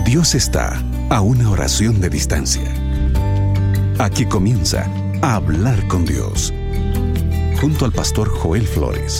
Dios está a una oración de distancia. Aquí comienza a hablar con Dios, junto al pastor Joel Flores.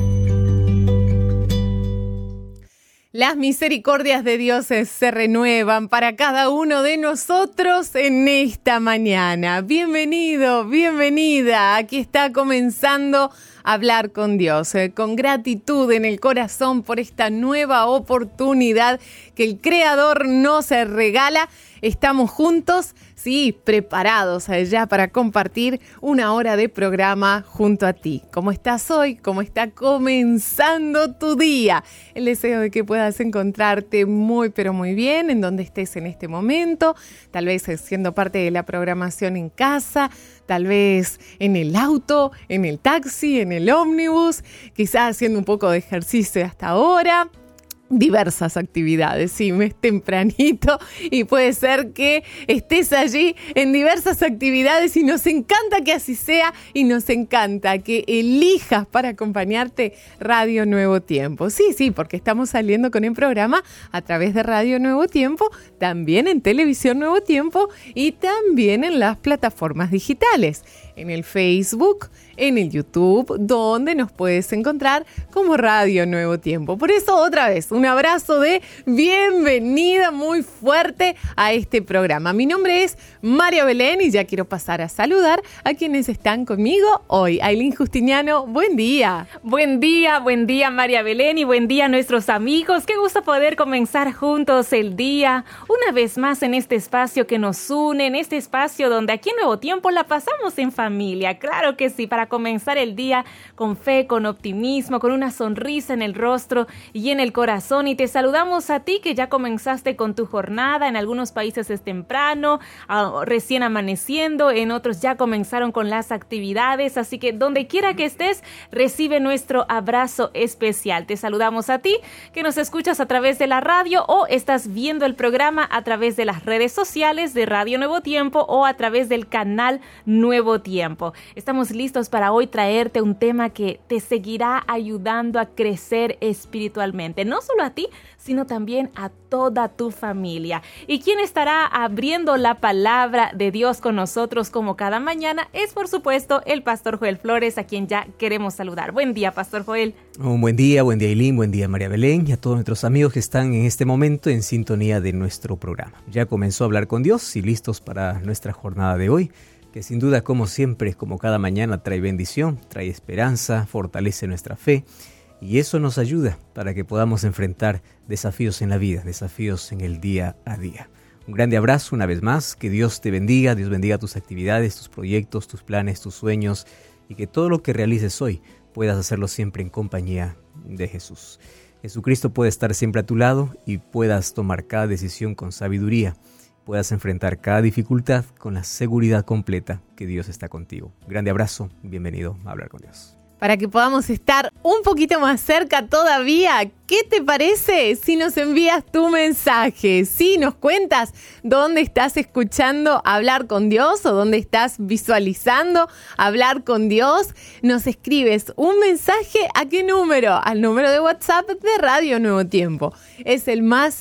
Las misericordias de Dios se renuevan para cada uno de nosotros en esta mañana. Bienvenido, bienvenida. Aquí está comenzando a hablar con Dios, con gratitud en el corazón por esta nueva oportunidad que el Creador nos regala. Estamos juntos, sí, preparados ya para compartir una hora de programa junto a ti. ¿Cómo estás hoy? ¿Cómo está comenzando tu día? El deseo de que puedas encontrarte muy, pero muy bien en donde estés en este momento, tal vez siendo parte de la programación en casa, tal vez en el auto, en el taxi, en el ómnibus, quizás haciendo un poco de ejercicio hasta ahora. Diversas actividades, sí, es tempranito y puede ser que estés allí en diversas actividades y nos encanta que así sea y nos encanta que elijas para acompañarte Radio Nuevo Tiempo. Sí, porque estamos saliendo con el programa a través de Radio Nuevo Tiempo, también en Televisión Nuevo Tiempo y también en las plataformas digitales, en el Facebook, en el YouTube, donde nos puedes encontrar como Radio Nuevo Tiempo. Por eso, otra vez, un abrazo de bienvenida muy fuerte a este programa. Mi nombre es María Belén y ya quiero pasar a saludar a quienes están conmigo hoy. Ailín Justiniano, buen día. Buen día María Belén y buen día a nuestros amigos. Qué gusto poder comenzar juntos el día, una vez más en este espacio que nos une, en este espacio donde aquí en Nuevo Tiempo la pasamos en familia. Claro que sí, para comenzar el día con fe, con optimismo, con una sonrisa en el rostro y en el corazón. Y te saludamos a ti que ya comenzaste con tu jornada. En algunos países es temprano, recién amaneciendo, en otros ya comenzaron con las actividades. Así que donde quiera que estés, recibe nuestro abrazo especial. Te saludamos a ti que nos escuchas a través de la radio o estás viendo el programa a través de las redes sociales de Radio Nuevo Tiempo o a través del canal Nuevo Tiempo. Estamos listos para hoy traerte un tema que te seguirá ayudando a crecer espiritualmente, no solo a ti, sino también a toda tu familia. ¿Y quién estará abriendo la palabra de Dios con nosotros como cada mañana? Es, por supuesto, el pastor Joel Flores, a quien ya queremos saludar. Buen día, pastor Joel. Un buen día Ailín, buen día María Belén y a todos nuestros amigos que están en este momento en sintonía de nuestro programa. Ya comenzó a hablar con Dios y listos para nuestra jornada de hoy, que sin duda, como siempre, como cada mañana, trae bendición, trae esperanza, fortalece nuestra fe y eso nos ayuda para que podamos enfrentar desafíos en la vida, desafíos en el día a día. Un grande abrazo una vez más, que Dios te bendiga, Dios bendiga tus actividades, tus proyectos, tus planes, tus sueños y que todo lo que realices hoy puedas hacerlo siempre en compañía de Jesús. Jesucristo puede estar siempre a tu lado y puedas tomar cada decisión con sabiduría. Puedas enfrentar cada dificultad con la seguridad completa que Dios está contigo. Un grande abrazo, bienvenido a Hablar con Dios. Para que podamos estar un poquito más cerca todavía, ¿qué te parece si nos envías tu mensaje? Si nos cuentas dónde estás escuchando Hablar con Dios o dónde estás visualizando Hablar con Dios, nos escribes un mensaje. ¿A qué número? Al número de WhatsApp de Radio Nuevo Tiempo. Es el más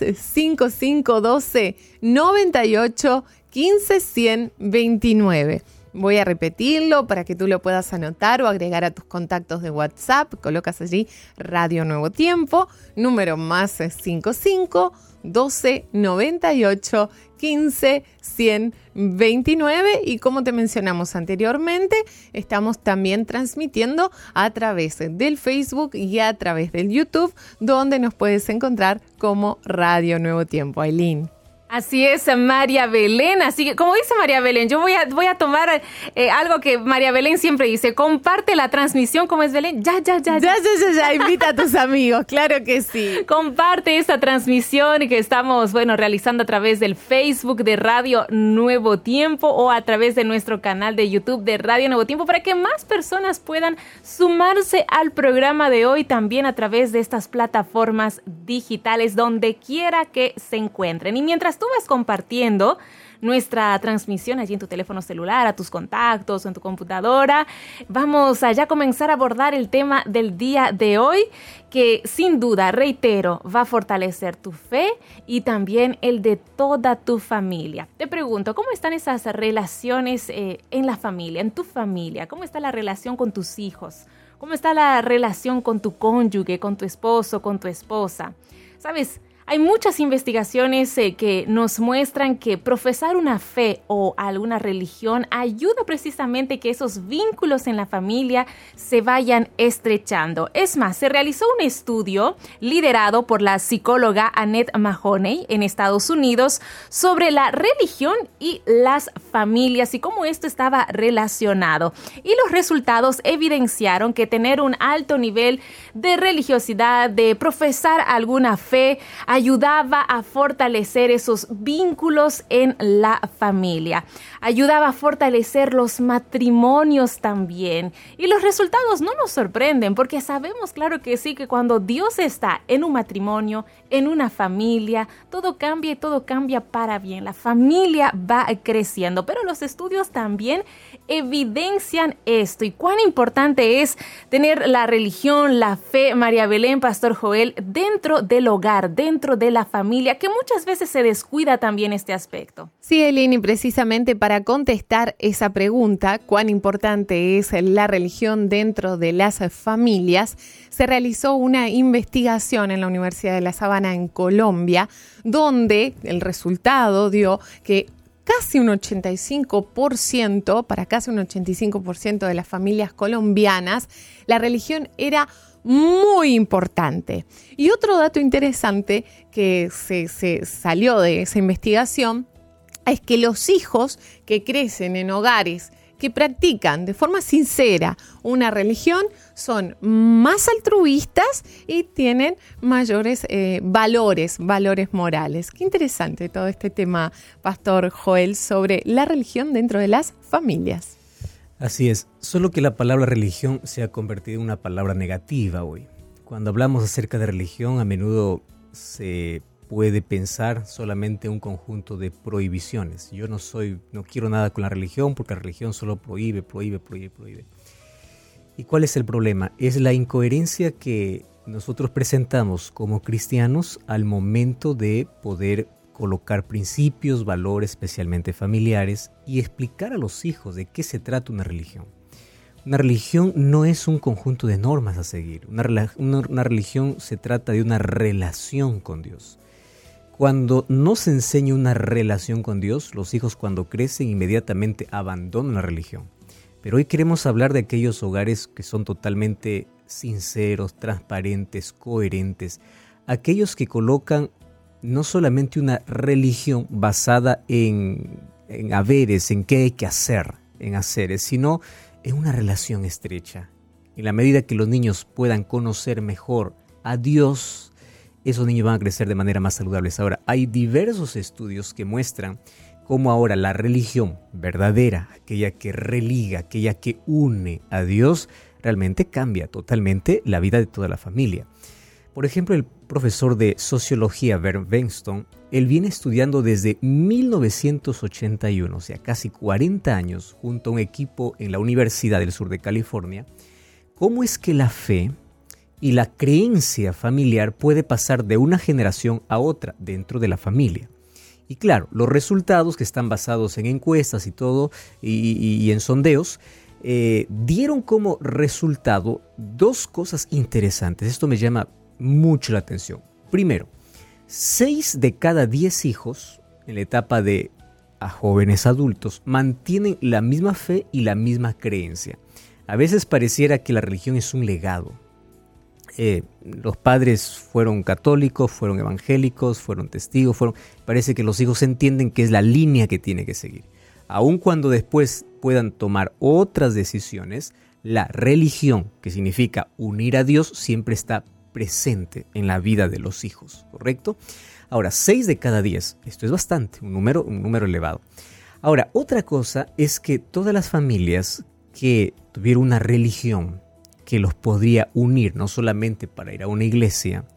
5512 98 15 129. Voy a repetirlo para que tú lo puedas anotar o agregar a tus contactos de WhatsApp. Colocas allí Radio Nuevo Tiempo, número más 55 12 98 15 129. Y como te mencionamos anteriormente, estamos también transmitiendo a través del Facebook y a través del YouTube, donde nos puedes encontrar como Radio Nuevo Tiempo. Ailín. Así es, María Belén. Así que, como dice María Belén, yo voy a tomar algo que María Belén siempre dice: comparte la transmisión. ¿Cómo es, Belén? Ya. Invita a tus amigos, claro que sí. Comparte esta transmisión que estamos, realizando a través del Facebook de Radio Nuevo Tiempo o a través de nuestro canal de YouTube de Radio Nuevo Tiempo para que más personas puedan sumarse al programa de hoy también a través de estas plataformas digitales donde quiera que se encuentren. Y mientras tú vas compartiendo nuestra transmisión allí en tu teléfono celular, a tus contactos o en tu computadora. Vamos a ya comenzar a abordar el tema del día de hoy, que sin duda, reitero, va a fortalecer tu fe y también el de toda tu familia. Te pregunto, ¿cómo están esas relaciones en la familia, en tu familia? ¿Cómo está la relación con tus hijos? ¿Cómo está la relación con tu cónyuge, con tu esposo, con tu esposa? ¿Sabes? Hay muchas investigaciones que nos muestran que profesar una fe o alguna religión ayuda precisamente que esos vínculos en la familia se vayan estrechando. Es más, se realizó un estudio liderado por la psicóloga Annette Mahoney en Estados Unidos sobre la religión y las familias y cómo esto estaba relacionado. Y los resultados evidenciaron que tener un alto nivel de religiosidad, de profesar alguna fe, ayudaba a fortalecer esos vínculos en la familia. Ayudaba a fortalecer los matrimonios también. Y los resultados no nos sorprenden porque sabemos, claro que sí, que cuando Dios está en un matrimonio, en una familia, todo cambia y todo cambia para bien. La familia va creciendo, pero los estudios también evidencian esto y cuán importante es tener la religión, la fe, María Belén, Pastor Joel, dentro del hogar, dentro de la familia, que muchas veces se descuida también este aspecto. Sí, Eleni, precisamente para contestar esa pregunta, cuán importante es la religión dentro de las familias, se realizó una investigación en la Universidad de La Sabana en Colombia, donde el resultado dio que casi un 85% de las familias colombianas, la religión era muy importante. Y otro dato interesante que se salió de esa investigación es que los hijos que crecen en hogares que practican de forma sincera una religión son más altruistas y tienen mayores valores morales. Qué interesante todo este tema, Pastor Joel, sobre la religión dentro de las familias. Así es, solo que la palabra religión se ha convertido en una palabra negativa hoy. Cuando hablamos acerca de religión, a menudo se puede pensar solamente un conjunto de prohibiciones. Yo no quiero nada con la religión porque la religión solo prohíbe. ¿Y cuál es el problema? Es la incoherencia que nosotros presentamos como cristianos al momento de poder colocar principios, valores especialmente familiares y explicar a los hijos de qué se trata una religión. Una religión no es un conjunto de normas a seguir. Una religión se trata de una relación con Dios. Cuando no se enseña una relación con Dios, los hijos cuando crecen inmediatamente abandonan la religión. Pero hoy queremos hablar de aquellos hogares que son totalmente sinceros, transparentes, coherentes. Aquellos que colocan no solamente una religión basada en haberes, en qué hay que hacer, en haceres, sino en una relación estrecha. En la medida que los niños puedan conocer mejor a Dios, esos niños van a crecer de manera más saludable. Ahora, hay diversos estudios que muestran cómo ahora la religión verdadera, aquella que religa, aquella que une a Dios, realmente cambia totalmente la vida de toda la familia. Por ejemplo, el profesor de sociología Bernd Weinstein, él viene estudiando desde 1981, o sea, casi 40 años, junto a un equipo en la Universidad del Sur de California, cómo es que la fe y la creencia familiar puede pasar de una generación a otra dentro de la familia. Y claro, los resultados que están basados en encuestas y todo, y en sondeos, dieron como resultado dos cosas interesantes. Esto me llama mucho la atención. Primero, 6 de cada 10 hijos en la etapa de a jóvenes adultos mantienen la misma fe y la misma creencia. A veces pareciera que la religión es un legado. Los padres fueron católicos, fueron evangélicos, fueron testigos, parece que los hijos entienden que es la línea que tiene que seguir. Aun cuando después puedan tomar otras decisiones, la religión, que significa unir a Dios, siempre está presente en la vida de los hijos, ¿correcto? Ahora, 6 de cada 10, esto es bastante, un número elevado. Ahora, otra cosa es que todas las familias que tuvieron una religión que los podría unir, no solamente para ir a una iglesia,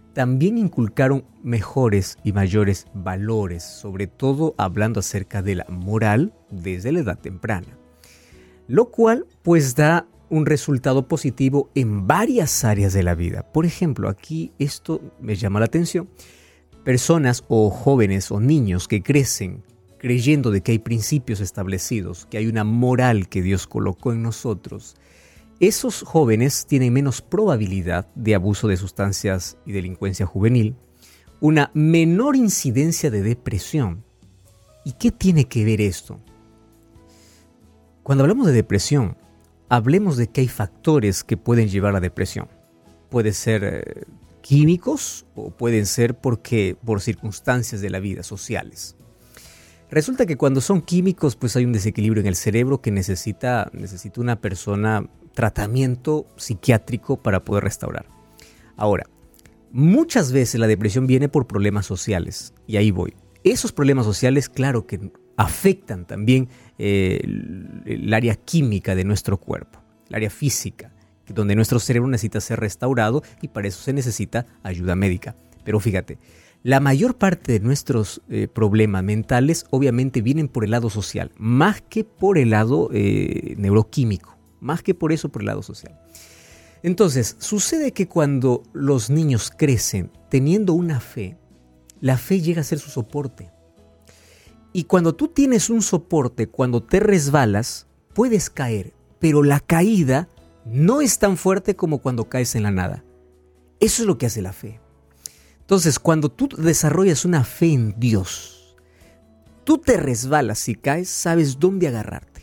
también inculcaron mejores y mayores valores, sobre todo hablando acerca de la moral desde la edad temprana. Lo cual pues da un resultado positivo en varias áreas de la vida. Por ejemplo, aquí esto me llama la atención. Personas o jóvenes o niños que crecen creyendo de que hay principios establecidos, que hay una moral que Dios colocó en nosotros, esos jóvenes tienen menos probabilidad de abuso de sustancias y delincuencia juvenil, una menor incidencia de depresión. ¿Y qué tiene que ver esto? Cuando hablamos de depresión, hablemos de que hay factores que pueden llevar a depresión. Puede ser químicos o pueden ser por circunstancias de la vida, sociales. Resulta que cuando son químicos, pues hay un desequilibrio en el cerebro que necesita una persona tratamiento psiquiátrico para poder restaurar. Ahora, muchas veces la depresión viene por problemas sociales, y ahí voy. Esos problemas sociales, claro que afectan también el área química de nuestro cuerpo, el área física, donde nuestro cerebro necesita ser restaurado y para eso se necesita ayuda médica. Pero fíjate, la mayor parte de nuestros problemas mentales obviamente vienen por el lado social, más que por el lado neuroquímico, más que por eso por el lado social. Entonces, sucede que cuando los niños crecen teniendo una fe, la fe llega a ser su soporte. Y cuando tú tienes un soporte, cuando te resbalas, puedes caer, pero la caída no es tan fuerte como cuando caes en la nada. Eso es lo que hace la fe. Entonces, cuando tú desarrollas una fe en Dios, tú te resbalas y caes, sabes dónde agarrarte.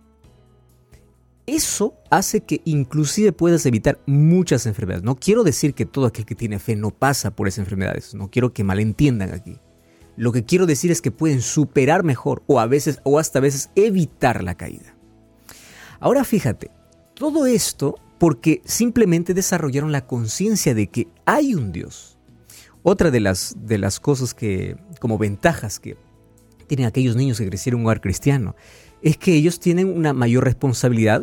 Eso hace que inclusive puedas evitar muchas enfermedades. No quiero decir que todo aquel que tiene fe no pasa por esas enfermedades. No quiero que malentiendan aquí. Lo que quiero decir es que pueden superar mejor o hasta a veces evitar la caída. Ahora fíjate, todo esto porque simplemente desarrollaron la conciencia de que hay un Dios. Otra de las cosas como ventajas que tienen aquellos niños que crecieron en un hogar cristiano es que ellos tienen una mayor responsabilidad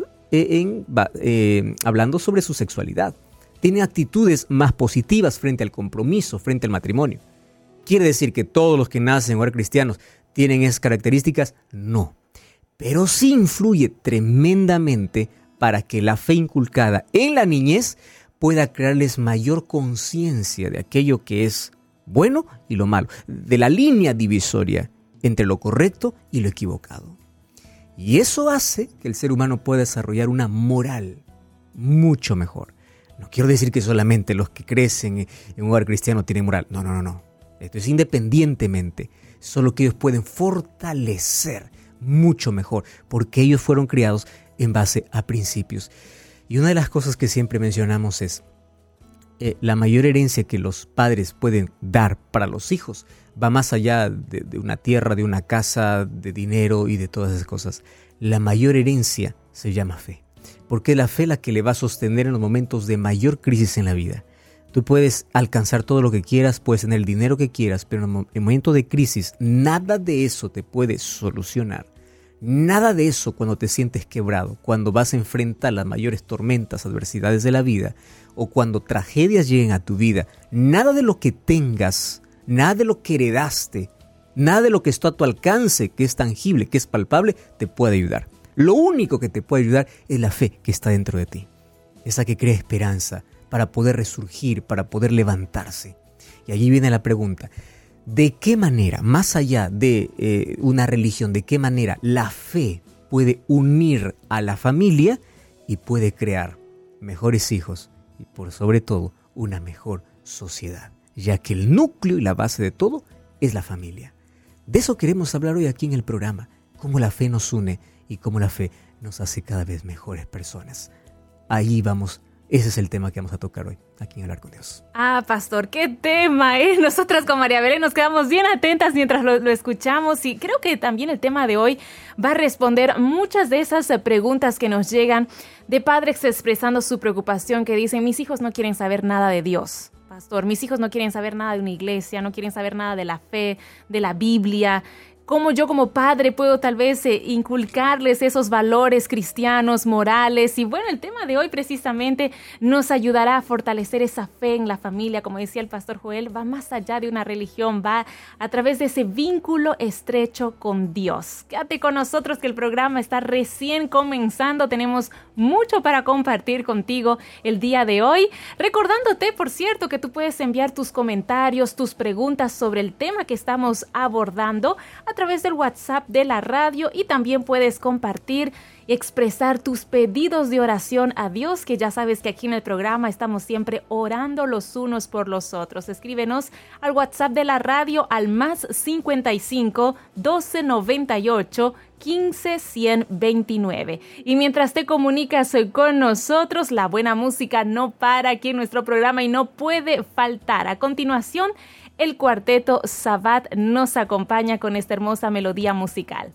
hablando sobre su sexualidad. Tienen actitudes más positivas frente al compromiso, frente al matrimonio. ¿Quiere decir que todos los que nacen en hogares cristianos tienen esas características? No. Pero sí influye tremendamente para que la fe inculcada en la niñez pueda crearles mayor conciencia de aquello que es bueno y lo malo, de la línea divisoria entre lo correcto y lo equivocado. Y eso hace que el ser humano pueda desarrollar una moral mucho mejor. No quiero decir que solamente los que crecen en un hogar cristiano tienen moral. No. Esto es independientemente. Solo que ellos pueden fortalecer mucho mejor porque ellos fueron criados en base a principios. Y una de las cosas que siempre mencionamos es la mayor herencia que los padres pueden dar para los hijos va más allá de una tierra, de una casa, de dinero y de todas esas cosas. La mayor herencia se llama fe, porque es la fe la que le va a sostener en los momentos de mayor crisis en la vida. Tú puedes alcanzar todo lo que quieras, puedes tener el dinero que quieras, pero en el momento de crisis nada de eso te puede solucionar. Nada de eso cuando te sientes quebrado, cuando vas a enfrentar las mayores tormentas, adversidades de la vida o cuando tragedias lleguen a tu vida. Nada de lo que tengas, nada de lo que heredaste, nada de lo que está a tu alcance, que es tangible, que es palpable, te puede ayudar. Lo único que te puede ayudar es la fe que está dentro de ti, esa que crea esperanza para poder resurgir, para poder levantarse. Y allí viene la pregunta. ¿De qué manera, más allá de una religión, de qué manera la fe puede unir a la familia y puede crear mejores hijos y por sobre todo una mejor sociedad? Ya que el núcleo y la base de todo es la familia. De eso queremos hablar hoy aquí en el programa, cómo la fe nos une y cómo la fe nos hace cada vez mejores personas. Ahí vamos. Ese es el tema que vamos a tocar hoy, aquí en Hablar con Dios. Pastor, qué tema, ¿eh? Nosotras con María Belén nos quedamos bien atentas mientras lo escuchamos y creo que también el tema de hoy va a responder muchas de esas preguntas que nos llegan de padres expresando su preocupación, que dicen, mis hijos no quieren saber nada de Dios. Pastor, mis hijos no quieren saber nada de una iglesia, no quieren saber nada de la fe, de la Biblia. cómo yo como padre puedo tal vez inculcarles esos valores cristianos, morales. Y bueno, el tema de hoy precisamente nos ayudará a fortalecer esa fe en la familia. Como decía el pastor Joel, va más allá de una religión, va a través de ese vínculo estrecho con Dios. Quédate con nosotros que el programa está recién comenzando. Tenemos mucho para compartir contigo el día de hoy. Recordándote, por cierto, que tú puedes enviar tus comentarios, tus preguntas sobre el tema que estamos abordando a través del WhatsApp de la radio, y también puedes compartir y expresar tus pedidos de oración a Dios, que ya sabes que aquí en el programa estamos siempre orando los unos por los otros. Escríbenos al WhatsApp de la radio al más 55 12 98 15 129. Y mientras te comunicas con nosotros, la buena música no para aquí en nuestro programa y no puede faltar. A continuación, el cuarteto Sabbath nos acompaña con esta hermosa melodía musical.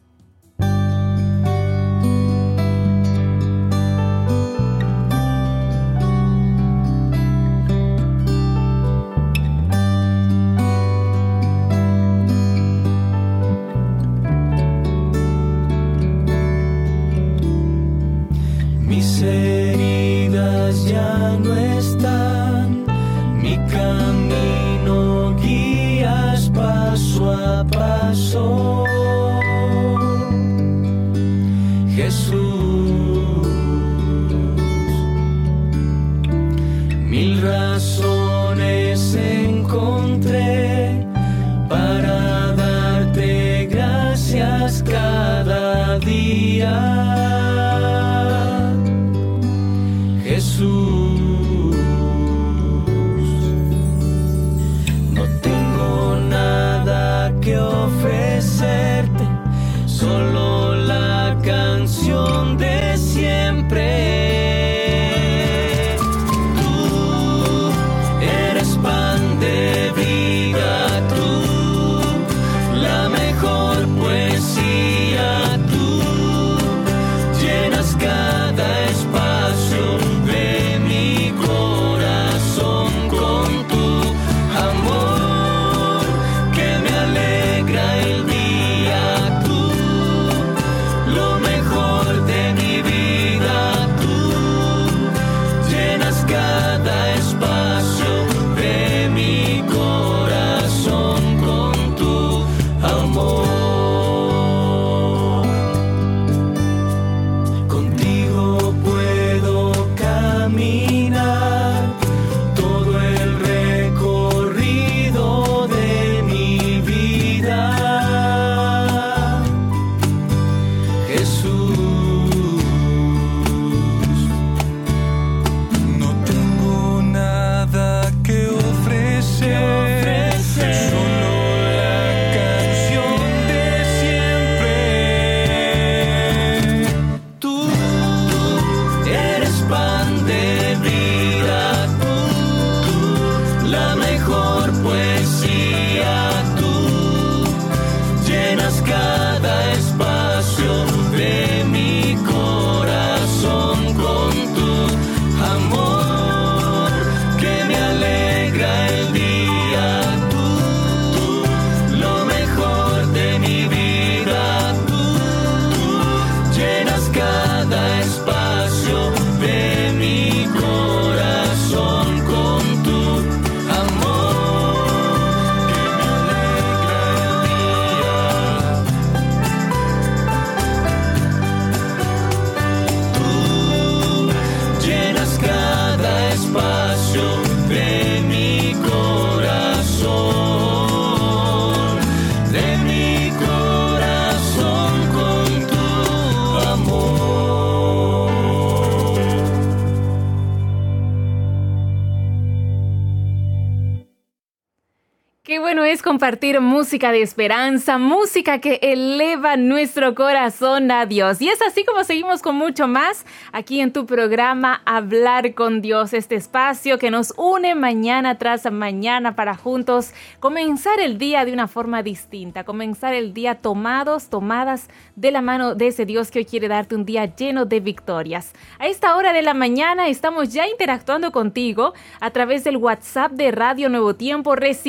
Mis heridas ya no están, mi camino guías paso a paso. Jesús, mil razones encontré para darte gracias cada día. Jesús, no tengo nada que ofrecerte, solo la canción de siempre. Tú eres pan de vida, tú, la mejor poesía, tú llenas cada espacio de mi corazón con tu amor que me alegra el día. Tú, lo mejor de mi vida, tú llenas cada espacio de mi corazón con tu amor. Contigo puedo caminar todo el recorrido de mi vida. Jesús, no tengo nada que ofrecer, solo la canción de siempre. Tú eres pan de vida, tú, la mejor poesía, tú llenas cada espacio de mi corazón con tu amor que me alegra el día. Tú, lo mejor de mi vida, tú llenas cada espacio de mi corazón con tu amor que me alegra el día. Tú llenas cada espacio de mi corazón con tu amor. Qué bueno es compartir música de esperanza, música que eleva nuestro corazón a Dios. Y es así como seguimos con mucho más aquí en tu programa Hablar con Dios, este espacio que nos une mañana tras mañana para juntos comenzar el día de una forma distinta, comenzar el día tomadas de la mano de ese Dios que hoy quiere darte un día lleno de victorias. A esta hora de la mañana estamos ya interactuando contigo a través del WhatsApp de Radio Nuevo Tiempo, recibiendo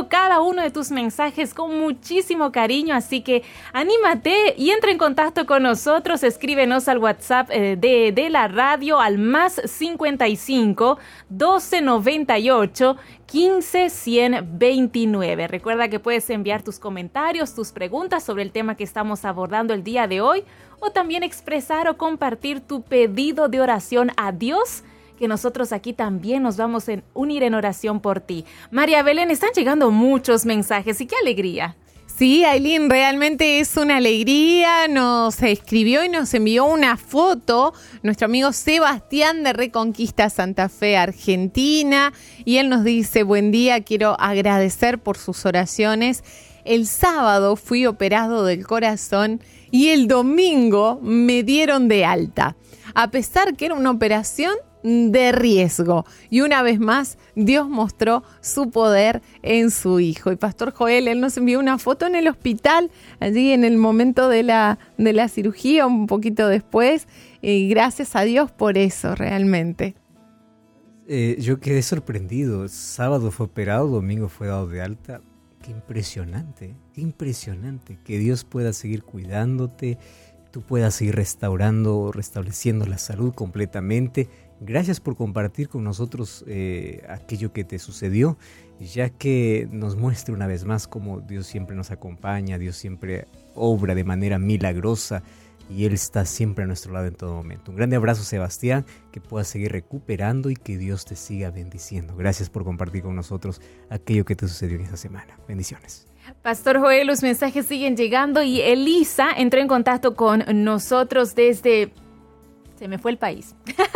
cada uno de tus mensajes con muchísimo cariño, así que anímate y entra en contacto con nosotros. Escríbenos al WhatsApp de la radio al más 55 1298 15 129. Recuerda que puedes enviar tus comentarios, tus preguntas sobre el tema que estamos abordando el día de hoy, o también expresar o compartir tu pedido de oración a Dios, que nosotros aquí también nos vamos a unir en oración por ti. María Belén, están llegando muchos mensajes y qué alegría. Sí, Ailín, realmente es una alegría. Nos escribió y nos envió una foto nuestro amigo Sebastián de Reconquista Santa Fe, Argentina. Y él nos dice: buen día, quiero agradecer por sus oraciones. El sábado fui operado del corazón y el domingo me dieron de alta. A pesar que era una operación de riesgo. Y una vez más, Dios mostró su poder en su Hijo. Y Pastor Joel, él nos envió una foto en el hospital, allí en el momento de la cirugía, un poquito después. Y gracias a Dios por eso, realmente. Yo quedé sorprendido. Sábado fue operado, domingo fue dado de alta. Qué impresionante que Dios pueda seguir cuidándote, tú puedas seguir restableciendo la salud completamente. Gracias por compartir con nosotros aquello que te sucedió, ya que nos muestra una vez más cómo Dios siempre nos acompaña, Dios siempre obra de manera milagrosa y Él está siempre a nuestro lado en todo momento. Un grande abrazo, Sebastián, que puedas seguir recuperando y que Dios te siga bendiciendo. Gracias por compartir con nosotros aquello que te sucedió en esta semana. Bendiciones. Pastor Joel, los mensajes siguen llegando y Elisa entró en contacto con nosotros desde... Se me fue el país.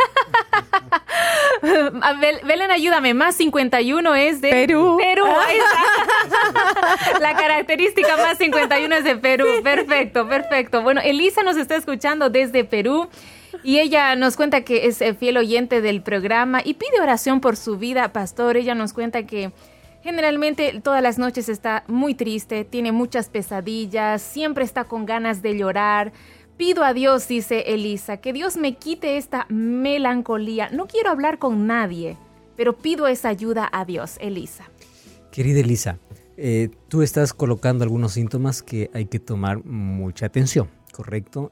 Belén, ayúdame. Más 51 es de Perú. Ahí está. La característica más 51 es de Perú. Perfecto. Bueno, Elisa nos está escuchando desde Perú y ella nos cuenta que es fiel oyente del programa y pide oración por su vida, pastor. Ella nos cuenta que generalmente todas las noches está muy triste, tiene muchas pesadillas, siempre está con ganas de llorar. Pido a Dios, dice Elisa, que Dios me quite esta melancolía. No quiero hablar con nadie, pero pido esa ayuda a Dios, Elisa. Querida Elisa, tú estás colocando algunos síntomas que hay que tomar mucha atención, ¿correcto?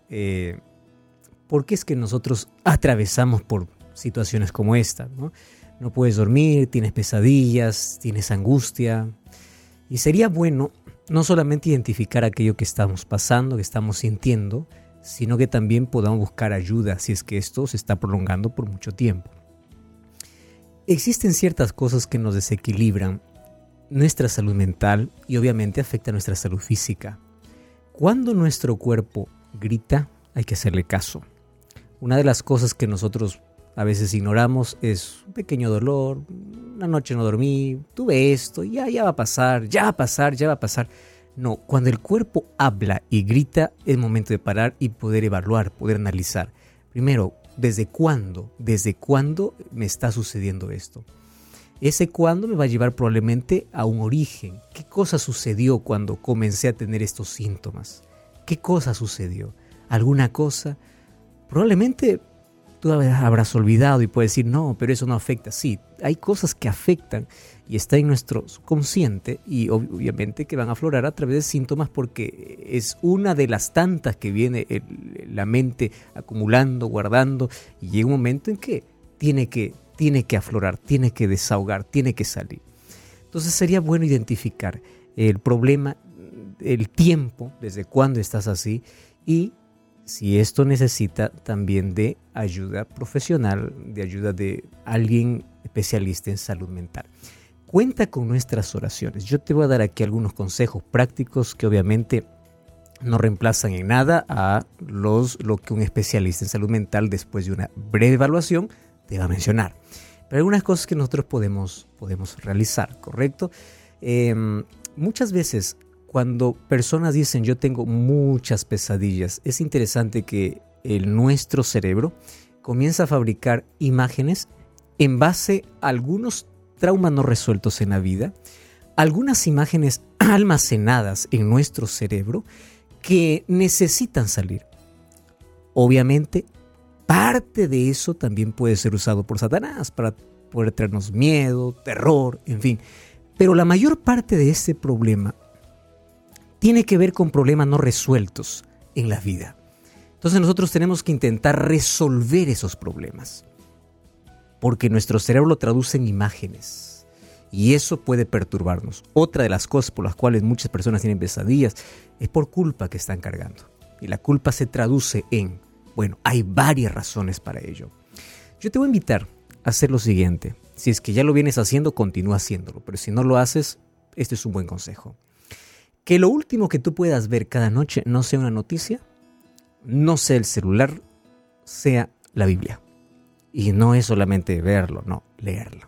Porque es que nosotros atravesamos por situaciones como esta, ¿no? No puedes dormir, tienes pesadillas, tienes angustia. Y sería bueno no solamente identificar aquello que estamos pasando, que estamos sintiendo, sino que también podamos buscar ayuda si es que esto se está prolongando por mucho tiempo. Existen ciertas cosas que nos desequilibran nuestra salud mental y obviamente afecta nuestra salud física. Cuando nuestro cuerpo grita, hay que hacerle caso. Una de las cosas que nosotros a veces ignoramos es un pequeño dolor, una noche no dormí, tuve esto, ya va a pasar. No, cuando el cuerpo habla y grita, es momento de parar y poder evaluar, poder analizar. Primero, ¿desde cuándo me está sucediendo esto? Ese cuándo me va a llevar probablemente a un origen. ¿Qué cosa sucedió cuando comencé a tener estos síntomas? ¿Qué cosa sucedió? ¿Alguna cosa? Probablemente tú habrás olvidado y puedes decir, no, pero eso no afecta. Sí, hay cosas que afectan y está en nuestro subconsciente y obviamente que van a aflorar a través de síntomas porque es una de las tantas que viene la mente acumulando, guardando y llega un momento en que tiene que aflorar, tiene que desahogar, tiene que salir. Entonces sería bueno identificar el problema, el tiempo, desde cuándo estás así y si esto necesita también de ayuda profesional, de ayuda de alguien especialista en salud mental. Cuenta con nuestras oraciones. Yo te voy a dar aquí algunos consejos prácticos que obviamente no reemplazan en nada a lo que un especialista en salud mental después de una breve evaluación te va a mencionar. Pero algunas cosas que nosotros podemos realizar, ¿correcto? Muchas veces cuando personas dicen yo tengo muchas pesadillas, es interesante que nuestro cerebro comienza a fabricar imágenes en base a algunos traumas no resueltos en la vida, algunas imágenes almacenadas en nuestro cerebro que necesitan salir. Obviamente, parte de eso también puede ser usado por Satanás para poder traernos miedo, terror, en fin. Pero la mayor parte de este problema tiene que ver con problemas no resueltos en la vida. Entonces nosotros tenemos que intentar resolver esos problemas, porque nuestro cerebro lo traduce en imágenes y eso puede perturbarnos. Otra de las cosas por las cuales muchas personas tienen pesadillas es por culpa que están cargando. Y la culpa se traduce en, hay varias razones para ello. Yo te voy a invitar a hacer lo siguiente. Si es que ya lo vienes haciendo, continúa haciéndolo. Pero si no lo haces, este es un buen consejo. Que lo último que tú puedas ver cada noche no sea una noticia, no sea el celular, sea la Biblia. Y no es solamente verlo, no, leerlo.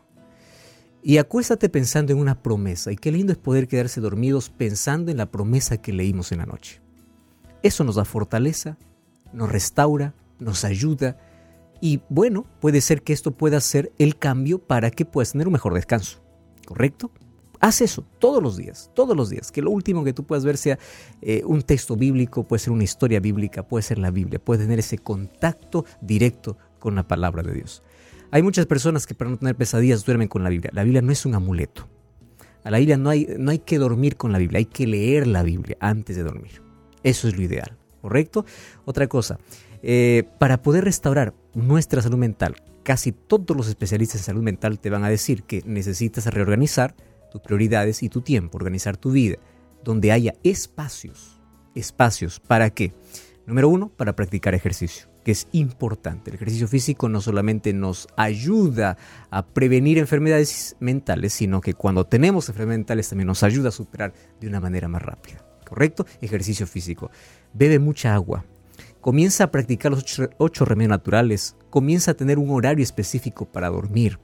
Y acuéstate pensando en una promesa. Y qué lindo es poder quedarse dormidos pensando en la promesa que leímos en la noche. Eso nos da fortaleza, nos restaura, nos ayuda. Y puede ser que esto pueda ser el cambio para que puedas tener un mejor descanso. ¿Correcto? Haz eso todos los días. Que lo último que tú puedas ver sea un texto bíblico, puede ser una historia bíblica, puede ser la Biblia. Puedes tener ese contacto directo con la palabra de Dios. Hay muchas personas que para no tener pesadillas duermen con la Biblia. La Biblia no es un amuleto. A la Biblia no hay que dormir con la Biblia, hay que leer la Biblia antes de dormir. Eso es lo ideal, ¿correcto? Otra cosa, para poder restaurar nuestra salud mental, casi todos los especialistas en salud mental te van a decir que necesitas reorganizar tus prioridades y tu tiempo, organizar tu vida, donde haya espacios. ¿Espacios para qué? Número 1, para practicar ejercicio, que es importante. El ejercicio físico no solamente nos ayuda a prevenir enfermedades mentales, sino que cuando tenemos enfermedades mentales también nos ayuda a superar de una manera más rápida. ¿Correcto? Ejercicio físico. Bebe mucha agua. Comienza a practicar los 8 remedios naturales. Comienza a tener un horario específico para dormir.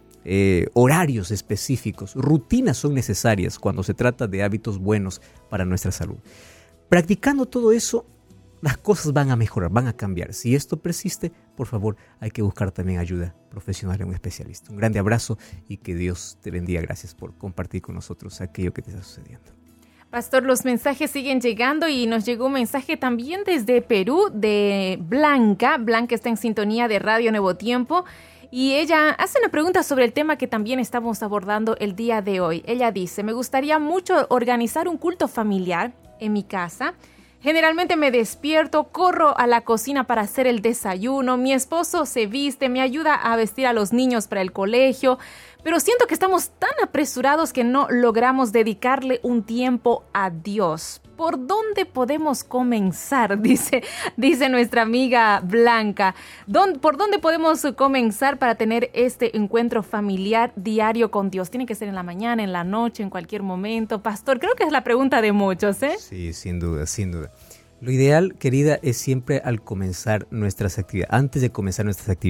Horarios específicos. Rutinas son necesarias cuando se trata de hábitos buenos para nuestra salud. Practicando todo eso, las cosas van a mejorar, van a cambiar. Si esto persiste, por favor, hay que buscar también ayuda profesional en un especialista. Un grande abrazo y que Dios te bendiga. Gracias por compartir con nosotros aquello que te está sucediendo. Pastor, los mensajes siguen llegando y nos llegó un mensaje también desde Perú de Blanca. Blanca está en sintonía de Radio Nuevo Tiempo y ella hace una pregunta sobre el tema que también estamos abordando el día de hoy. Ella dice, me gustaría mucho organizar un culto familiar en mi casa. Generalmente me despierto, corro a la cocina para hacer el desayuno, mi esposo se viste, me ayuda a vestir a los niños para el colegio, pero siento que estamos tan apresurados que no logramos dedicarle un tiempo a Dios. ¿Por dónde podemos comenzar? Dice nuestra amiga Blanca. ¿Por dónde podemos comenzar para tener este encuentro familiar diario con Dios? ¿Tiene que ser en la mañana, en la noche, en cualquier momento? Pastor, creo que es la pregunta de muchos, ¿eh? Sí, sin duda, sin duda. Lo ideal, querida, es siempre al comenzar nuestras actividades, antes de comenzar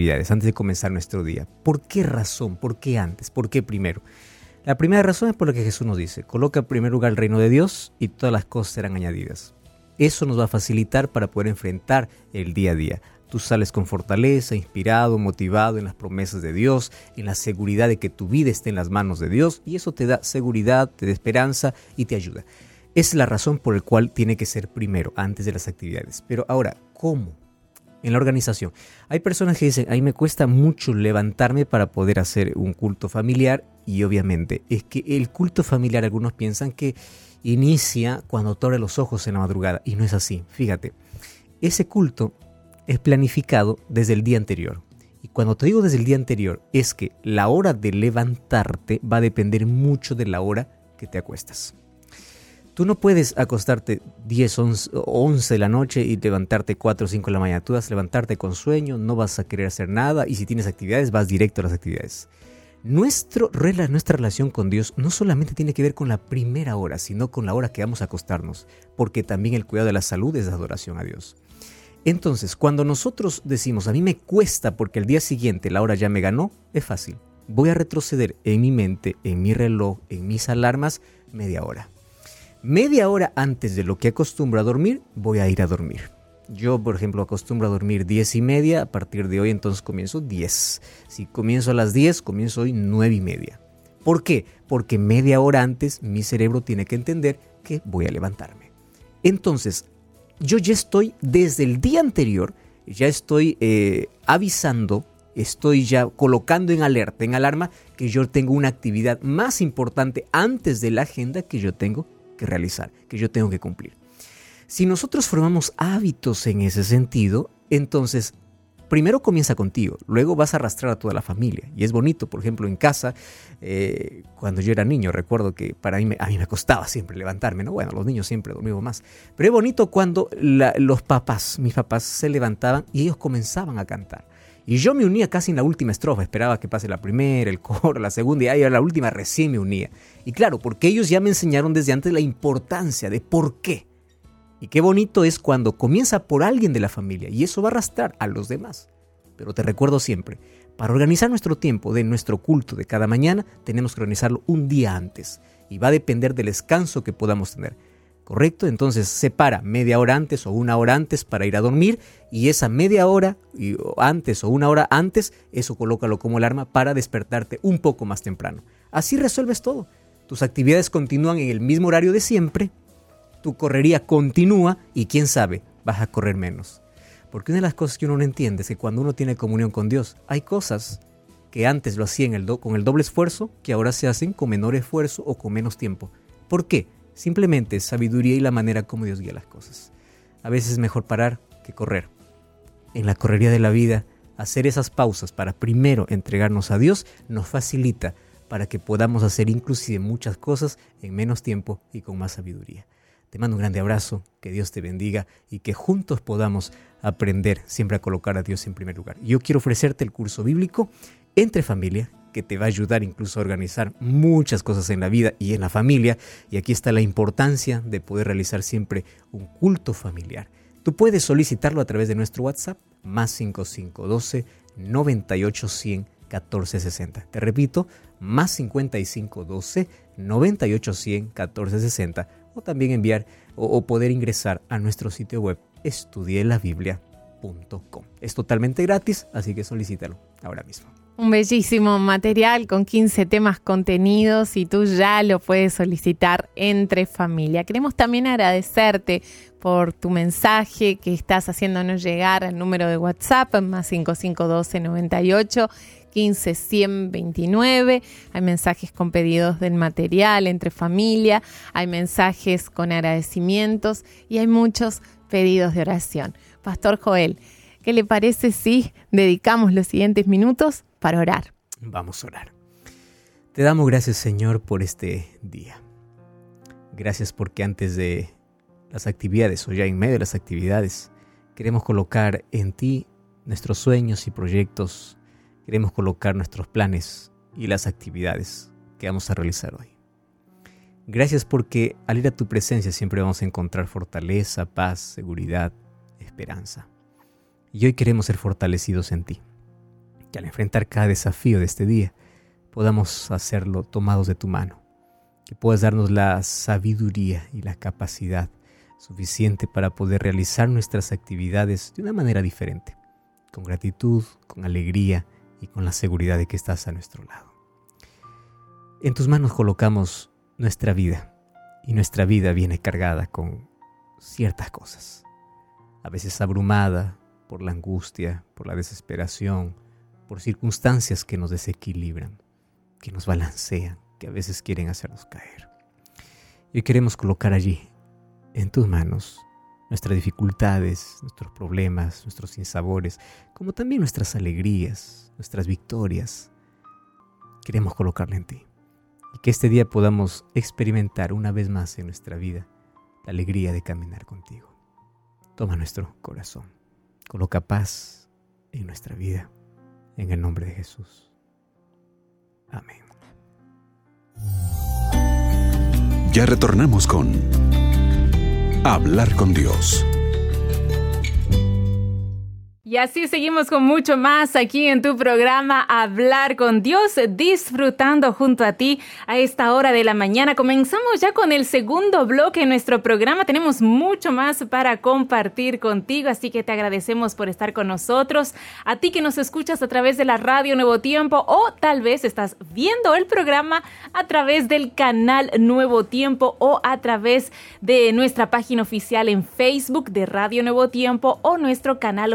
nuestro día. ¿Por qué razón? ¿Por qué antes? ¿Por qué primero? La primera razón es por la que Jesús nos dice, coloca en primer lugar el reino de Dios y todas las cosas serán añadidas. Eso nos va a facilitar para poder enfrentar el día a día. Tú sales con fortaleza, inspirado, motivado en las promesas de Dios, en la seguridad de que tu vida esté en las manos de Dios y eso te da seguridad, te da esperanza y te ayuda. Esa es la razón por la cual tiene que ser primero, antes de las actividades. Pero ahora, ¿cómo? En la organización. Hay personas que dicen, a mí me cuesta mucho levantarme para poder hacer un culto familiar y obviamente es que el culto familiar algunos piensan que inicia cuando tú abres los ojos en la madrugada y no es así. Fíjate, ese culto es planificado desde el día anterior. Y cuando te digo desde el día anterior es que la hora de levantarte va a depender mucho de la hora que te acuestas. Tú no puedes acostarte 10, 11 de la noche y levantarte 4 o 5 de la mañana. Tú vas a levantarte con sueño, no vas a querer hacer nada y si tienes actividades, vas directo a las actividades. Nuestra relación con Dios no solamente tiene que ver con la primera hora, sino con la hora que vamos a acostarnos, porque también el cuidado de la salud es la adoración a Dios. Entonces, cuando nosotros decimos, a mí me cuesta porque el día siguiente la hora ya me ganó, es fácil. Voy a retroceder en mi mente, en mi reloj, en mis alarmas, media hora. Media hora antes de lo que acostumbro a dormir, voy a ir a dormir. Yo, por ejemplo, acostumbro a dormir 10:30, a partir de hoy entonces comienzo 10. Si comienzo a las 10, comienzo hoy 9:30. ¿Por qué? Porque media hora antes mi cerebro tiene que entender que voy a levantarme. Entonces, yo ya estoy desde el día anterior, ya estoy avisando estoy ya colocando en alerta, en alarma, que yo tengo una actividad más importante antes de la agenda que yo tengo que realizar, que yo tengo que cumplir. Si nosotros formamos hábitos en ese sentido, entonces primero comienza contigo, luego vas a arrastrar a toda la familia. Y es bonito, por ejemplo, en casa, cuando yo era niño, recuerdo que a mí me costaba siempre levantarme, ¿no? Bueno, los niños siempre dormimos más. Pero es bonito cuando mis papás se levantaban y ellos comenzaban a cantar. Y yo me unía casi en la última estrofa, esperaba que pase la primera, el coro, la segunda, y ahí a la última recién me unía. Y claro, porque ellos ya me enseñaron desde antes la importancia de por qué. Y qué bonito es cuando comienza por alguien de la familia y eso va a arrastrar a los demás. Pero te recuerdo siempre, para organizar nuestro tiempo de nuestro culto de cada mañana, tenemos que organizarlo un día antes. Y va a depender del descanso que podamos tener. ¿Correcto? Entonces separa media hora antes o una hora antes para ir a dormir y esa media hora antes o una hora antes, eso colócalo como alarma para despertarte un poco más temprano. Así resuelves todo. Tus actividades continúan en el mismo horario de siempre, tu correría continúa y quién sabe, vas a correr menos. Porque una de las cosas que uno no entiende es que cuando uno tiene comunión con Dios, hay cosas que antes lo hacían con el doble esfuerzo que ahora se hacen con menor esfuerzo o con menos tiempo. ¿Por qué? Simplemente sabiduría y la manera como Dios guía las cosas. A veces es mejor parar que correr. En la correría de la vida, hacer esas pausas para primero entregarnos a Dios nos facilita para que podamos hacer inclusive muchas cosas en menos tiempo y con más sabiduría. Te mando un grande abrazo, que Dios te bendiga y que juntos podamos aprender siempre a colocar a Dios en primer lugar. Yo quiero ofrecerte el curso bíblico Entre Familia, que te va a ayudar incluso a organizar muchas cosas en la vida y en la familia. Y aquí está la importancia de poder realizar siempre un culto familiar. Tú puedes solicitarlo a través de nuestro WhatsApp, más 5512 98 100 1460. Te repito, más 5512 98 100 1460. O también enviar o poder ingresar a nuestro sitio web estudielabiblia.com. Es totalmente gratis, así que solicítalo ahora mismo. Un bellísimo material con 15 temas contenidos y tú ya lo puedes solicitar Entre Familia. Queremos también agradecerte por tu mensaje que estás haciéndonos llegar al número de WhatsApp más 5512 98 15 129. Hay mensajes con pedidos del material Entre Familia, hay mensajes con agradecimientos y hay muchos pedidos de oración. Pastor Joel, ¿qué le parece si dedicamos los siguientes minutos para orar? Vamos a orar. Te damos gracias, Señor, por este día. Gracias porque antes de las actividades o ya en medio de las actividades, queremos colocar en ti nuestros sueños y proyectos. Queremos colocar nuestros planes y las actividades que vamos a realizar hoy. Gracias porque al ir a tu presencia siempre vamos a encontrar fortaleza, paz, seguridad, esperanza. Y hoy queremos ser fortalecidos en ti. Que al enfrentar cada desafío de este día, podamos hacerlo tomados de tu mano. Que puedas darnos la sabiduría y la capacidad suficiente para poder realizar nuestras actividades de una manera diferente. Con gratitud, con alegría y con la seguridad de que estás a nuestro lado. En tus manos colocamos nuestra vida. Y nuestra vida viene cargada con ciertas cosas. A veces abrumada por la angustia, por la desesperación, por circunstancias que nos desequilibran, que nos balancean, que a veces quieren hacernos caer. Y hoy queremos colocar allí, en tus manos, nuestras dificultades, nuestros problemas, nuestros sinsabores, como también nuestras alegrías, nuestras victorias. Queremos colocarla en ti. Y que este día podamos experimentar una vez más en nuestra vida la alegría de caminar contigo. Toma nuestro corazón. Coloca paz en nuestra vida. En el nombre de Jesús. Amén. Ya retornamos con Hablar con Dios. Y así seguimos con mucho más aquí en tu programa Hablar con Dios, disfrutando junto a ti a esta hora de la mañana. Comenzamos ya con el segundo bloque en nuestro programa. Tenemos mucho más para compartir contigo, así que te agradecemos por estar con nosotros. A ti que nos escuchas a través de la radio Nuevo Tiempo o tal vez estás viendo el programa a través del canal Nuevo Tiempo o a través de nuestra página oficial en Facebook de Radio Nuevo Tiempo o nuestro canal oficial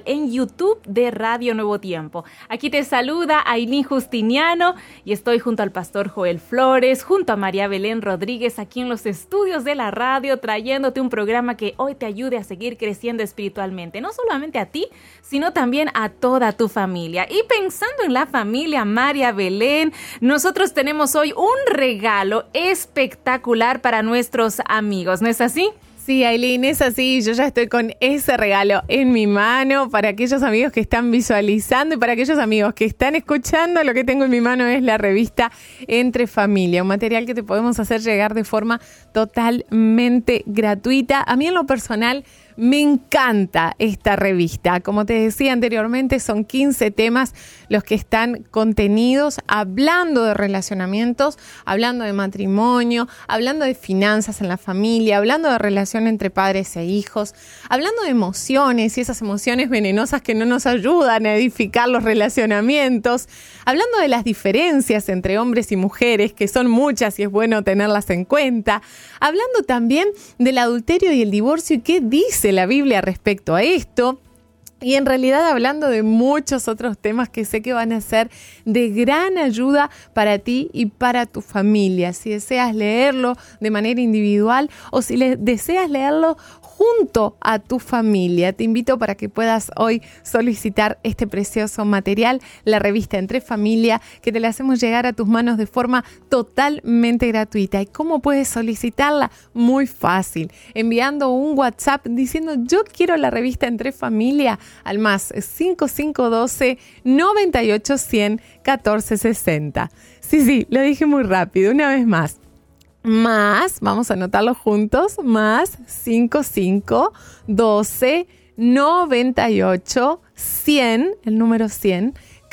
en YouTube de Radio Nuevo Tiempo. Aquí te saluda Ailín Justiniano y estoy junto al pastor Joel Flores, junto a María Belén Rodríguez aquí en los estudios de la radio, trayéndote un programa que hoy te ayude a seguir creciendo espiritualmente, no solamente a ti, sino también a toda tu familia. Y pensando en la familia María Belén, nosotros tenemos hoy un regalo espectacular para nuestros amigos, ¿no es así? Sí, Ailín, es así. Yo ya estoy con ese regalo en mi mano para aquellos amigos que están visualizando y para aquellos amigos que están escuchando. Lo que tengo en mi mano es la revista Entre Familia, un material que te podemos hacer llegar de forma totalmente gratuita. A mí en lo personal me encanta esta revista. Como te decía anteriormente, son 15 temas los que están contenidos hablando de relacionamientos, hablando de matrimonio, hablando de finanzas en la familia, hablando de relación entre padres e hijos, hablando de emociones y esas emociones venenosas que no nos ayudan a edificar los relacionamientos, hablando de las diferencias entre hombres y mujeres, que son muchas y es bueno tenerlas en cuenta, hablando también del adulterio y el divorcio y qué dice la Biblia respecto a esto. Y en realidad hablando de muchos otros temas que sé que van a ser de gran ayuda para ti y para tu familia. Si deseas leerlo de manera individual o si deseas leerlo junto a tu familia, te invito para que puedas hoy solicitar este precioso material, la revista Entre Familia, que te la hacemos llegar a tus manos de forma totalmente gratuita. ¿Y cómo puedes solicitarla? Muy fácil, enviando un WhatsApp diciendo yo quiero la revista Entre Familia al más 5512 98 100 1460. Sí, lo dije muy rápido, una vez más. Más, vamos a anotarlo juntos, más 5512 98 100, el número 100,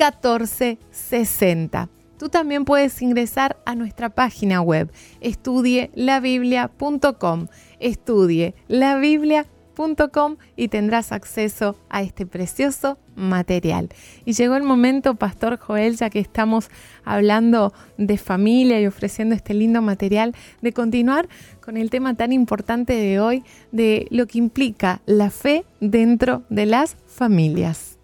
1460. Tú también puedes ingresar a nuestra página web, estudielabiblia.com, estudielabiblia.com y tendrás acceso a este precioso material. Y llegó el momento, Pastor Joel, ya que estamos hablando de familia y ofreciendo este lindo material, de continuar con el tema tan importante de hoy, de lo que implica la fe dentro de las familias.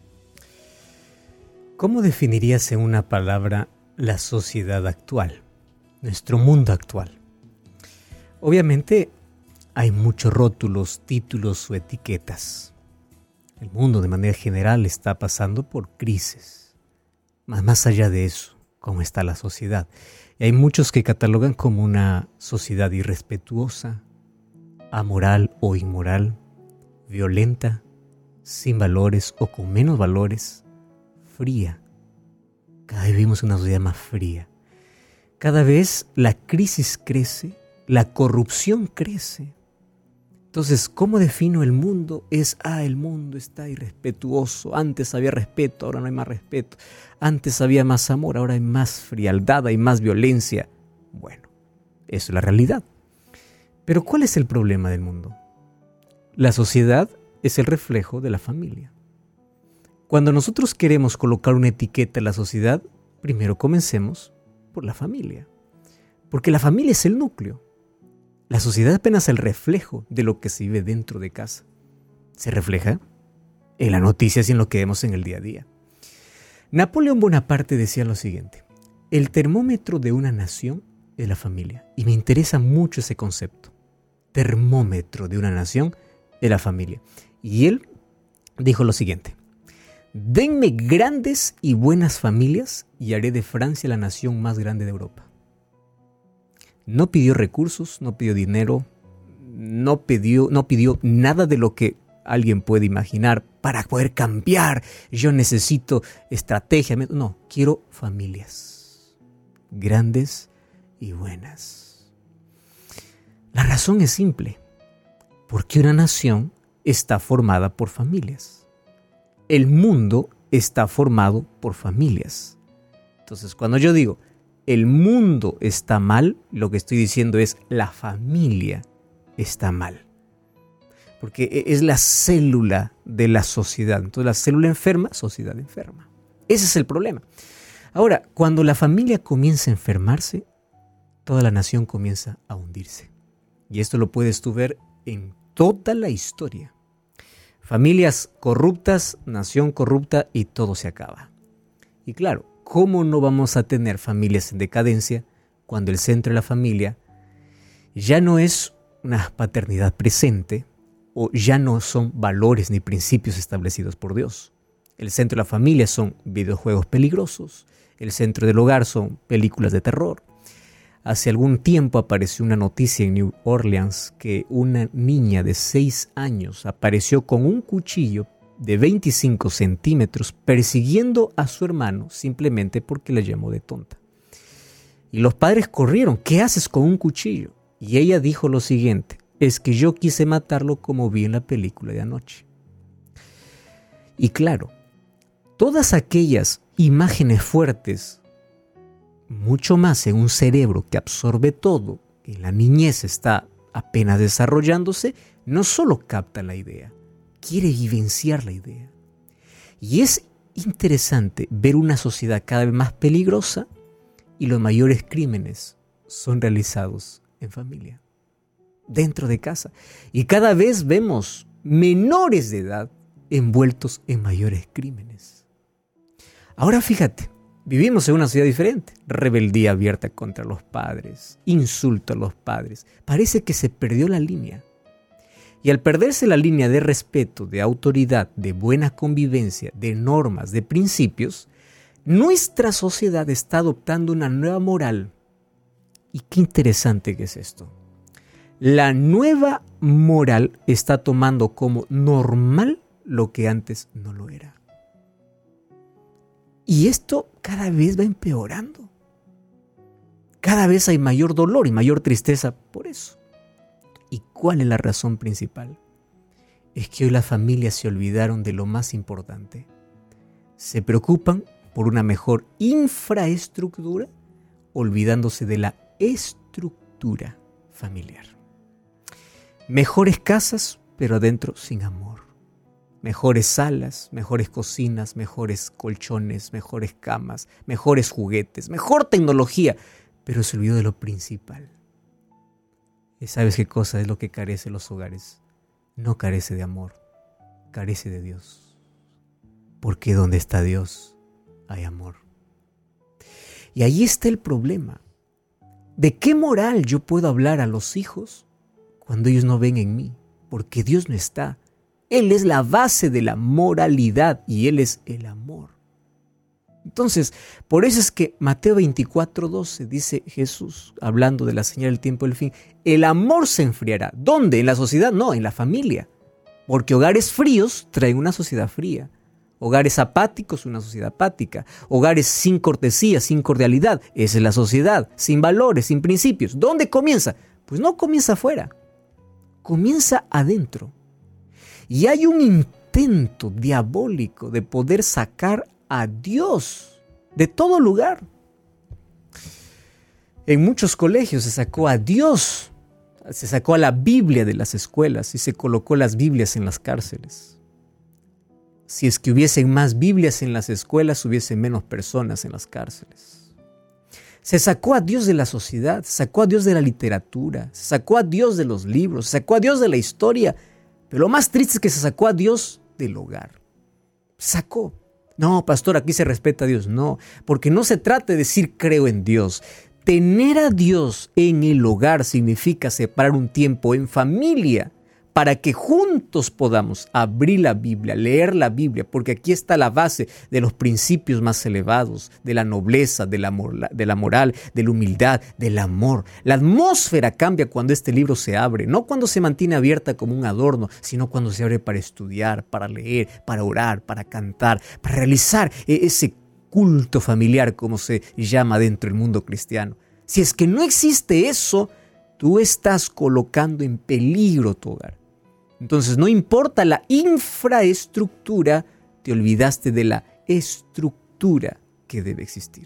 ¿Cómo definirías en una palabra la sociedad actual, nuestro mundo actual? Obviamente, hay muchos rótulos, títulos o etiquetas. El mundo de manera general está pasando por crisis. Más allá de eso, ¿cómo está la sociedad? Y hay muchos que catalogan como una sociedad irrespetuosa, amoral o inmoral, violenta, sin valores o con menos valores, fría. Cada vez vivimos una sociedad más fría. Cada vez la crisis crece, la corrupción crece. Entonces, ¿cómo defino el mundo? El mundo está irrespetuoso. Antes había respeto, ahora no hay más respeto. Antes había más amor, ahora hay más frialdad, hay más violencia. Bueno, eso es la realidad. Pero ¿cuál es el problema del mundo? La sociedad es el reflejo de la familia. Cuando nosotros queremos colocar una etiqueta en la sociedad, primero comencemos por la familia. Porque la familia es el núcleo. La sociedad es apenas el reflejo de lo que se vive dentro de casa. Se refleja en las noticias y en lo que vemos en el día a día. Napoleón Bonaparte decía lo siguiente: el termómetro de una nación es la familia. Y me interesa mucho ese concepto. Termómetro de una nación es la familia. Y él dijo lo siguiente: denme grandes y buenas familias y haré de Francia la nación más grande de Europa. No pidió recursos, no pidió dinero, no pidió nada de lo que alguien puede imaginar para poder cambiar. Yo necesito estrategia. No, quiero familias grandes y buenas. La razón es simple. Porque una nación está formada por familias. El mundo está formado por familias. Entonces, cuando yo digo el mundo está mal, lo que estoy diciendo es la familia está mal. Porque es la célula de la sociedad. Entonces la célula enferma, sociedad enferma. Ese es el problema. Ahora, cuando la familia comienza a enfermarse, toda la nación comienza a hundirse. Y esto lo puedes tú ver en toda la historia. Familias corruptas, nación corrupta y todo se acaba. Y claro, ¿cómo no vamos a tener familias en decadencia cuando el centro de la familia ya no es una paternidad presente o ya no son valores ni principios establecidos por Dios? El centro de la familia son videojuegos peligrosos, el centro del hogar son películas de terror. Hace algún tiempo apareció una noticia en New Orleans que una niña de 6 años apareció con un cuchillo de 25 centímetros persiguiendo a su hermano simplemente porque le llamó de tonta. Y los padres corrieron, ¿qué haces con un cuchillo? Y ella dijo lo siguiente, es que yo quise matarlo como vi en la película de anoche. Y claro, todas aquellas imágenes fuertes, mucho más en un cerebro que absorbe todo, que en la niñez está apenas desarrollándose, no solo capta la idea, quiere vivenciar la idea. Y es interesante ver una sociedad cada vez más peligrosa y los mayores crímenes son realizados en familia, dentro de casa. Y cada vez vemos menores de edad envueltos en mayores crímenes. Ahora fíjate, vivimos en una sociedad diferente. Rebeldía abierta contra los padres, insulto a los padres. Parece que se perdió la línea. Y al perderse la línea de respeto, de autoridad, de buena convivencia, de normas, de principios, nuestra sociedad está adoptando una nueva moral. Y qué interesante que es esto. La nueva moral está tomando como normal lo que antes no lo era. Y esto cada vez va empeorando. Cada vez hay mayor dolor y mayor tristeza por eso. ¿Y cuál es la razón principal? Es que hoy las familias se olvidaron de lo más importante. Se preocupan por una mejor infraestructura, olvidándose de la estructura familiar. Mejores casas, pero adentro sin amor. Mejores salas, mejores cocinas, mejores colchones, mejores camas, mejores juguetes, mejor tecnología, pero se olvidó de lo principal. ¿Y sabes qué cosa es lo que carece los hogares? No carece de amor, carece de Dios. Porque donde está Dios, hay amor. Y ahí está el problema. ¿De qué moral yo puedo hablar a los hijos cuando ellos no ven en mí? Porque Dios no está. Él es la base de la moralidad y Él es el amor. Entonces, por eso es que Mateo 24:12 dice Jesús, hablando de la señal del tiempo del fin, el amor se enfriará. ¿Dónde? ¿En la sociedad? No, en la familia. Porque hogares fríos traen una sociedad fría. Hogares apáticos, una sociedad apática. Hogares sin cortesía, sin cordialidad. Esa es la sociedad. Sin valores, sin principios. ¿Dónde comienza? Pues no comienza afuera. Comienza adentro. Y hay un intento diabólico de poder sacar a Dios de todo lugar. En muchos colegios se sacó a Dios, se sacó a la Biblia de las escuelas y se colocó las Biblias en las cárceles. Si es que hubiesen más Biblias en las escuelas, hubiesen menos personas en las cárceles. Se sacó a Dios de la sociedad, se sacó a Dios de la literatura, se sacó a Dios de los libros, se sacó a Dios de la historia. Pero lo más triste es que se sacó a Dios del hogar. Sacó. No, pastor, aquí se respeta a Dios. No, porque no se trata de decir creo en Dios. Tener a Dios en el hogar significa separar un tiempo en familia para que juntos podamos abrir la Biblia, leer la Biblia, porque aquí está la base de los principios más elevados, de la nobleza, de la moral, de la humildad, del amor. La atmósfera cambia cuando este libro se abre, no cuando se mantiene abierta como un adorno, sino cuando se abre para estudiar, para leer, para orar, para cantar, para realizar ese culto familiar, como se llama dentro del mundo cristiano. Si es que no existe eso, tú estás colocando en peligro tu hogar. Entonces, no importa la infraestructura, te olvidaste de la estructura que debe existir.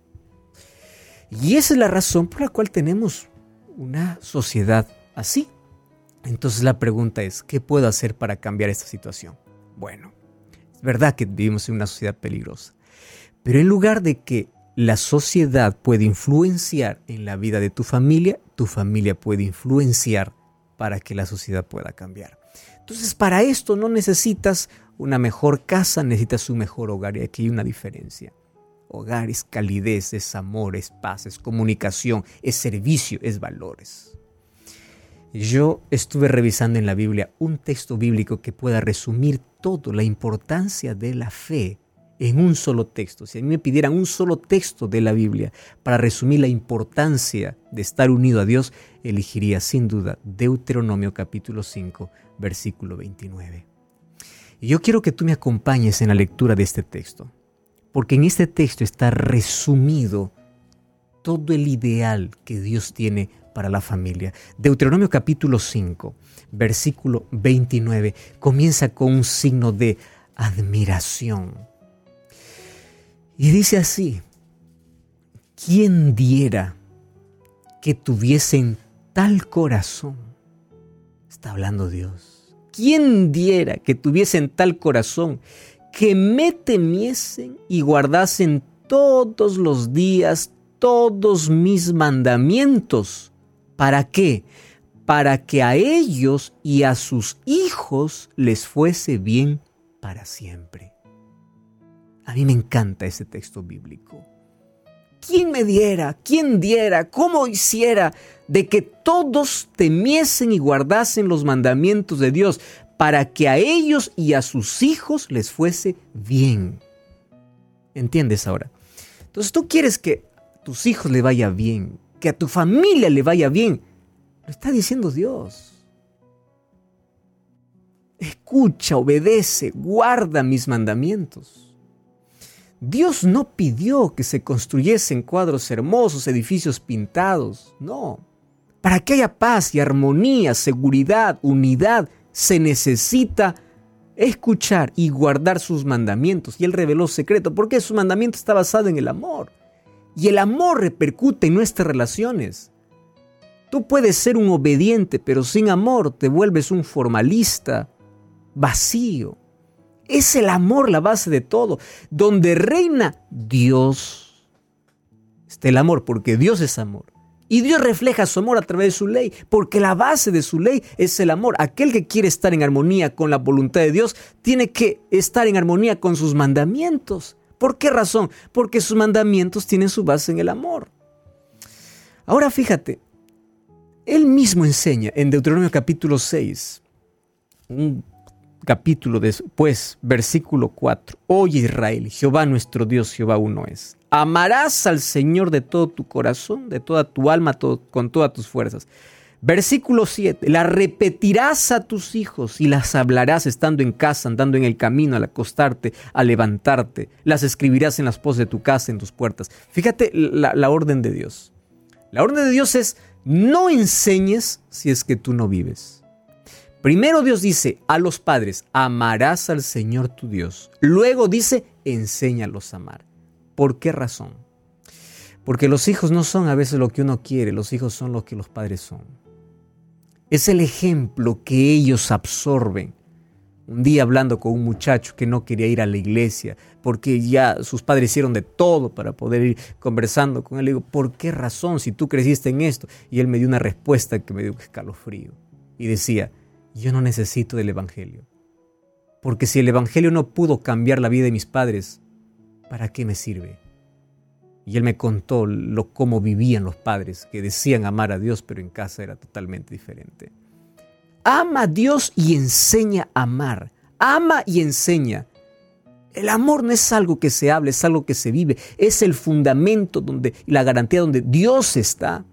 Y esa es la razón por la cual tenemos una sociedad así. Entonces, la pregunta es, ¿qué puedo hacer para cambiar esta situación? Bueno, es verdad que vivimos en una sociedad peligrosa, pero en lugar de que la sociedad puede influenciar en la vida de tu familia puede influenciar para que la sociedad pueda cambiar. Entonces, para esto no necesitas una mejor casa, necesitas un mejor hogar. Y aquí hay una diferencia. Hogar es calidez, es amor, es paz, es comunicación, es servicio, es valores. Yo estuve revisando en la Biblia un texto bíblico que pueda resumir todo, la importancia de la fe en un solo texto. Si a mí me pidieran un solo texto de la Biblia para resumir la importancia de estar unido a Dios, elegiría sin duda Deuteronomio capítulo 5, versículo 29. Y yo quiero que tú me acompañes en la lectura de este texto, porque en este texto está resumido todo el ideal que Dios tiene para la familia. Deuteronomio capítulo 5, versículo 29, comienza con un signo de admiración. Y dice así: ¿quién diera que tuviesen tal corazón? Está hablando Dios. ¿Quién diera que tuviesen tal corazón que me temiesen y guardasen todos los días todos mis mandamientos? ¿Para qué? Para que a ellos y a sus hijos les fuese bien para siempre. A mí me encanta ese texto bíblico. ¿Quién me diera? ¿Quién diera? ¿Cómo hiciera de que todos temiesen y guardasen los mandamientos de Dios para que a ellos y a sus hijos les fuese bien? ¿Entiendes ahora? Entonces tú quieres que a tus hijos le vaya bien, que a tu familia le vaya bien. Lo está diciendo Dios. Escucha, obedece, guarda mis mandamientos. Dios no pidió que se construyesen cuadros hermosos, edificios pintados. No. Para que haya paz y armonía, seguridad, unidad, se necesita escuchar y guardar sus mandamientos. Y Él reveló secreto, porque su mandamiento está basado en el amor. Y el amor repercute en nuestras relaciones. Tú puedes ser un obediente, pero sin amor te vuelves un formalista, vacío. Es el amor la base de todo. Donde reina Dios, está el amor, porque Dios es amor. Y Dios refleja su amor a través de su ley, porque la base de su ley es el amor. Aquel que quiere estar en armonía con la voluntad de Dios, tiene que estar en armonía con sus mandamientos. ¿Por qué razón? Porque sus mandamientos tienen su base en el amor. Ahora fíjate, Él mismo enseña en Deuteronomio capítulo 6, un capítulo después, versículo 4. Oye Israel, Jehová nuestro Dios, Jehová uno es. Amarás al Señor de todo tu corazón, de toda tu alma, con todas tus fuerzas. Versículo 7. La repetirás a tus hijos y las hablarás estando en casa, andando en el camino, al acostarte, al levantarte. Las escribirás en las postes de tu casa, en tus puertas. Fíjate la orden de Dios. La orden de Dios es: no enseñes si es que tú no vives. Primero Dios dice a los padres: amarás al Señor tu Dios. Luego dice: enséñalos a amar. ¿Por qué razón? Porque los hijos no son a veces lo que uno quiere, los hijos son lo que los padres son. Es el ejemplo que ellos absorben. Un día hablando con un muchacho que no quería ir a la iglesia porque ya sus padres hicieron de todo para poder ir conversando con él, le digo: ¿por qué razón si tú creciste en esto? Y él me dio una respuesta que me dio escalofrío. Y decía: yo no necesito del evangelio. Porque si el evangelio no pudo cambiar la vida de mis padres, ¿para qué me sirve? Y él me contó cómo vivían los padres, que decían amar a Dios, pero en casa era totalmente diferente. Ama a Dios y enseña a amar. Ama y enseña. El amor no es algo que se habla, es algo que se vive. Es el fundamento y la garantía donde Dios está.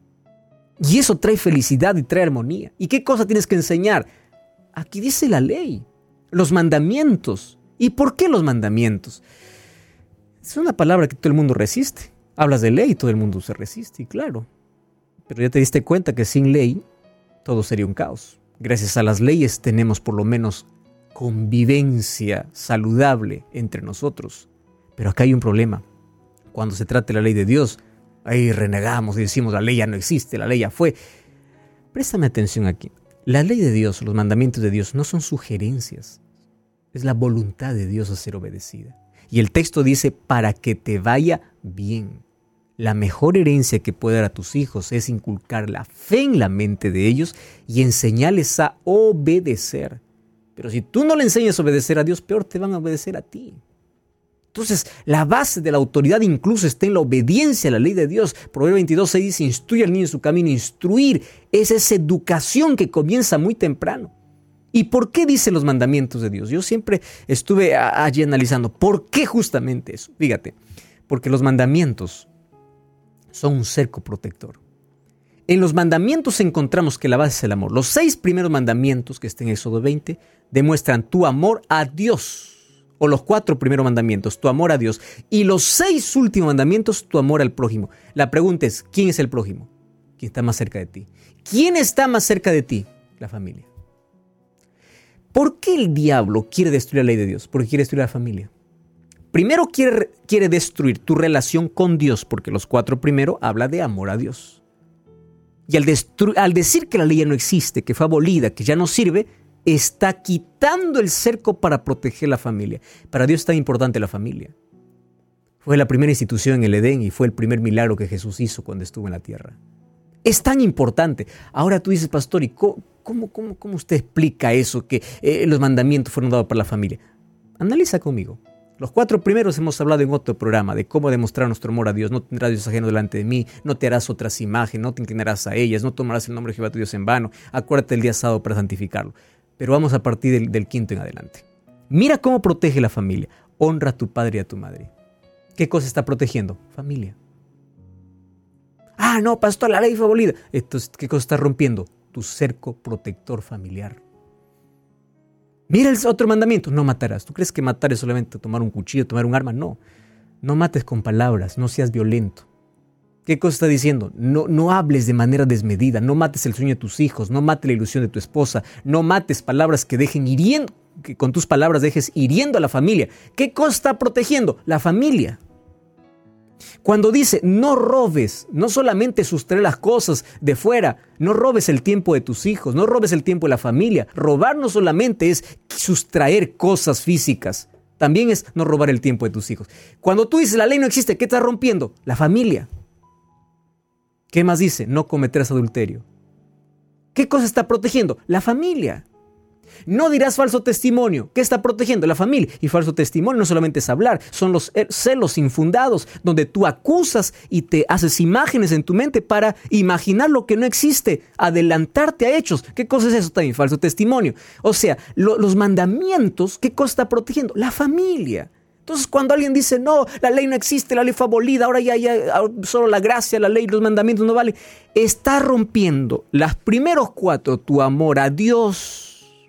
Y eso trae felicidad y trae armonía. ¿Y qué cosa tienes que enseñar? Aquí dice la ley, los mandamientos. ¿Y por qué los mandamientos? Es una palabra que todo el mundo resiste. Hablas de ley y todo el mundo se resiste, y claro. Pero ya te diste cuenta que sin ley todo sería un caos. Gracias a las leyes tenemos por lo menos convivencia saludable entre nosotros. Pero acá hay un problema. Cuando se trata de la ley de Dios, ahí renegamos y decimos: la ley ya no existe, la ley ya fue. Préstame atención aquí. La ley de Dios, los mandamientos de Dios no son sugerencias. Es la voluntad de Dios a ser obedecida. Y el texto dice: para que te vaya bien. La mejor herencia que puede dar a tus hijos es inculcar la fe en la mente de ellos y enseñarles a obedecer. Pero si tú no le enseñas a obedecer a Dios, peor te van a obedecer a ti. Entonces, la base de la autoridad incluso está en la obediencia a la ley de Dios. Proverbio 22:6 dice, instruye al niño en su camino. Instruir es esa educación que comienza muy temprano. ¿Y por qué dice los mandamientos de Dios? Yo siempre estuve allí analizando, ¿por qué justamente eso? Fíjate, porque los mandamientos son un cerco protector. En los mandamientos encontramos que la base es el amor. Los 6 primeros mandamientos que están en Éxodo 20 demuestran tu amor a Dios. O los 4 primeros mandamientos, tu amor a Dios. Y los 6 últimos mandamientos, tu amor al prójimo. La pregunta es, ¿quién es el prójimo? ¿Quién está más cerca de ti? ¿Quién está más cerca de ti? La familia. ¿Por qué el diablo quiere destruir la ley de Dios? Porque quiere destruir la familia. Primero quiere destruir tu relación con Dios, porque los 4 primeros habla de amor a Dios. Y al decir que la ley ya no existe, que fue abolida, que ya no sirve, está quitando el cerco para proteger la familia. Para Dios es tan importante la familia. Fue la primera institución en el Edén y fue el primer milagro que Jesús hizo cuando estuvo en la tierra. Es tan importante. Ahora tú dices, pastor, ¿y cómo usted explica eso, que los mandamientos fueron dados para la familia? Analiza conmigo. Los 4 primeros hemos hablado en otro programa de cómo demostrar nuestro amor a Dios. No tendrás Dios ajeno delante de mí, no te harás otras imágenes, no te inclinarás a ellas, no tomarás el nombre de Jehová tu Dios en vano. Acuérdate el día sábado para santificarlo. Pero vamos a partir del 5º en adelante. Mira cómo protege la familia. Honra a tu padre y a tu madre. ¿Qué cosa está protegiendo? Familia. Ah, no, pastor, la ley fue abolida. Entonces, ¿qué cosa está rompiendo? Tu cerco protector familiar. Mira el otro mandamiento, no matarás. ¿Tú crees que matar es solamente tomar un cuchillo, tomar un arma? No. No mates con palabras, no seas violento. ¿Qué cosa está diciendo? No hables de manera desmedida, no mates el sueño de tus hijos, no mates la ilusión de tu esposa, no mates palabras que dejen hiriendo, que con tus palabras dejes hiriendo a la familia. ¿Qué cosa está protegiendo? La familia. Cuando dice no robes, no solamente sustraer las cosas de fuera, no robes el tiempo de tus hijos, no robes el tiempo de la familia. Robar no solamente es sustraer cosas físicas, también es no robar el tiempo de tus hijos. Cuando tú dices la ley no existe, ¿qué estás rompiendo? La familia. ¿Qué más dice? No cometerás adulterio. ¿Qué cosa está protegiendo? La familia. No dirás falso testimonio. ¿Qué está protegiendo? La familia. Y falso testimonio no solamente es hablar, son los celos infundados, donde tú acusas y te haces imágenes en tu mente para imaginar lo que no existe, adelantarte a hechos. ¿Qué cosa es eso también? Falso testimonio. O sea, los mandamientos, ¿qué cosa está protegiendo? La familia. Entonces, cuando alguien dice, no, la ley no existe, la ley fue abolida, ahora ya solo la gracia, la ley, los mandamientos no valen, está rompiendo los primeros 4, tu amor a Dios,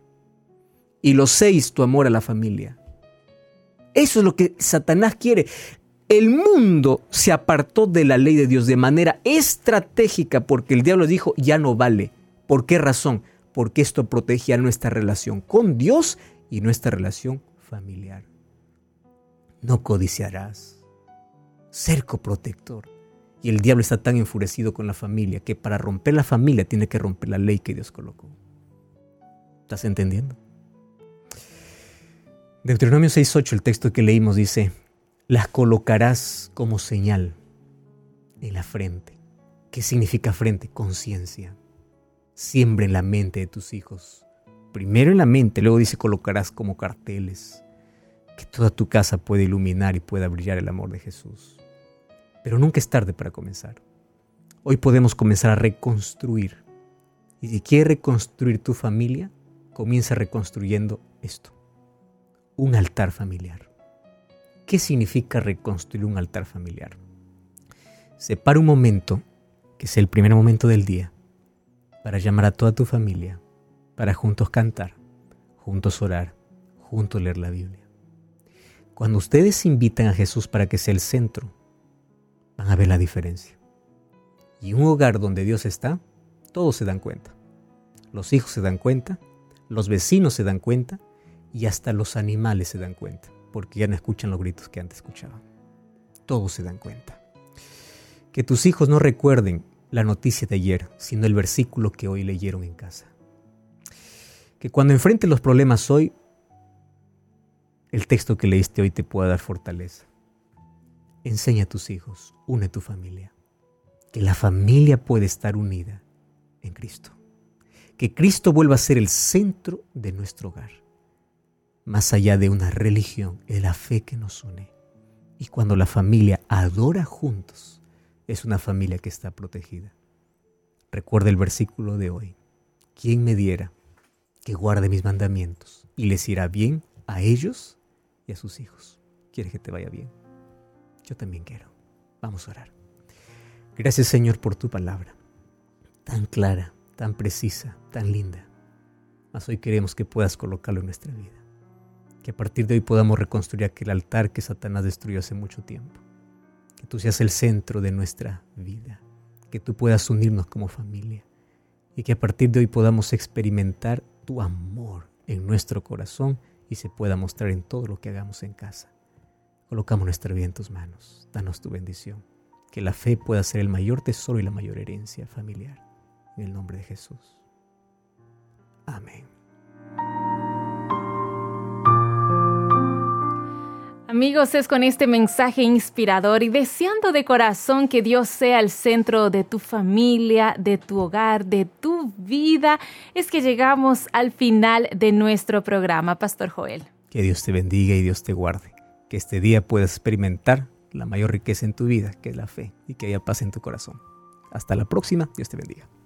y los 6, tu amor a la familia. Eso es lo que Satanás quiere. El mundo se apartó de la ley de Dios de manera estratégica porque el diablo dijo, ya no vale. ¿Por qué razón? Porque esto protege a nuestra relación con Dios y nuestra relación familiar. No codiciarás. Cerco protector. Y el diablo está tan enfurecido con la familia que para romper la familia tiene que romper la ley que Dios colocó. ¿Estás entendiendo? Deuteronomio 6:8, el texto que leímos dice, las colocarás como señal en la frente. ¿Qué significa frente? Conciencia. Siembra en la mente de tus hijos. Primero en la mente, luego dice colocarás como carteles. Que toda tu casa pueda iluminar y pueda brillar el amor de Jesús. Pero nunca es tarde para comenzar. Hoy podemos comenzar a reconstruir. Y si quieres reconstruir tu familia, comienza reconstruyendo esto. Un altar familiar. ¿Qué significa reconstruir un altar familiar? Separa un momento, que es el primer momento del día, para llamar a toda tu familia, para juntos cantar, juntos orar, juntos leer la Biblia. Cuando ustedes invitan a Jesús para que sea el centro, van a ver la diferencia. Y un hogar donde Dios está, todos se dan cuenta. Los hijos se dan cuenta, los vecinos se dan cuenta y hasta los animales se dan cuenta, porque ya no escuchan los gritos que antes escuchaban. Todos se dan cuenta. Que tus hijos no recuerden la noticia de ayer, sino el versículo que hoy leyeron en casa. Que cuando enfrenten los problemas hoy, el texto que leíste hoy te pueda dar fortaleza. Enseña a tus hijos, une tu familia. Que la familia puede estar unida en Cristo. Que Cristo vuelva a ser el centro de nuestro hogar. más allá de una religión, es la fe que nos une. Y cuando la familia adora juntos, es una familia que está protegida. Recuerda el versículo de hoy. ¿Quién me diera que guarde mis mandamientos y les irá bien a ellos y a sus hijos? ¿Quieres que te vaya bien? Yo también quiero. Vamos a orar. Gracias, Señor, por tu palabra, tan clara, tan precisa, tan linda. Mas hoy queremos que puedas colocarlo en nuestra vida. Que a partir de hoy podamos reconstruir aquel altar que Satanás destruyó hace mucho tiempo. Que tú seas el centro de nuestra vida. Que tú puedas unirnos como familia. Y que a partir de hoy podamos experimentar tu amor en nuestro corazón y se pueda mostrar en todo lo que hagamos en casa. Colocamos nuestra vida en tus manos. Danos tu bendición. Que la fe pueda ser el mayor tesoro y la mayor herencia familiar. En el nombre de Jesús. Amén. Amigos, es con este mensaje inspirador y deseando de corazón que Dios sea el centro de tu familia, de tu hogar, de tu vida, es que llegamos al final de nuestro programa, Pastor Joel. Que Dios te bendiga y Dios te guarde. Que este día puedas experimentar la mayor riqueza en tu vida, que es la fe, y que haya paz en tu corazón. Hasta la próxima. Dios te bendiga.